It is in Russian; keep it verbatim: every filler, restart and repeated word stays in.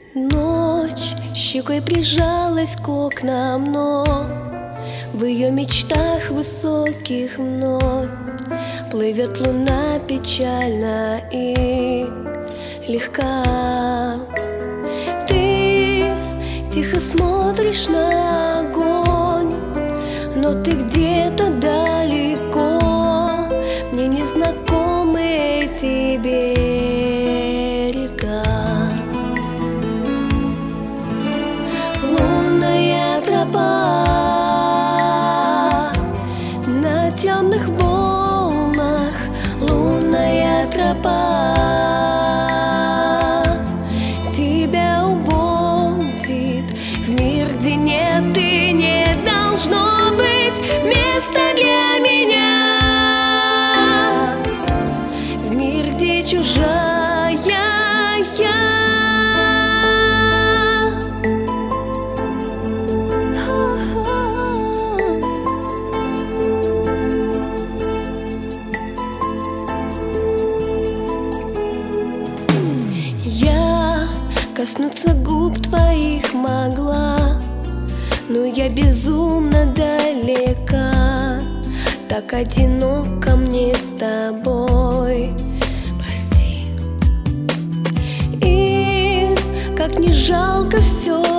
Ночь щекой прижалась к окнам, но в ее мечтах высоких вновь плывет луна печально и легка. Ты тихо смотришь на огонь, но ты где-то далеко, мне незнакомы эти берега. Лунная тропа на темных волнах, лунная тропа тебя уводит в мир, где нет и не должно быть места для меня, в мир, где чужая я. Я коснуться губ твоих могла, но я безумно далека, так одиноко мне с тобой, прости. И как не жалко все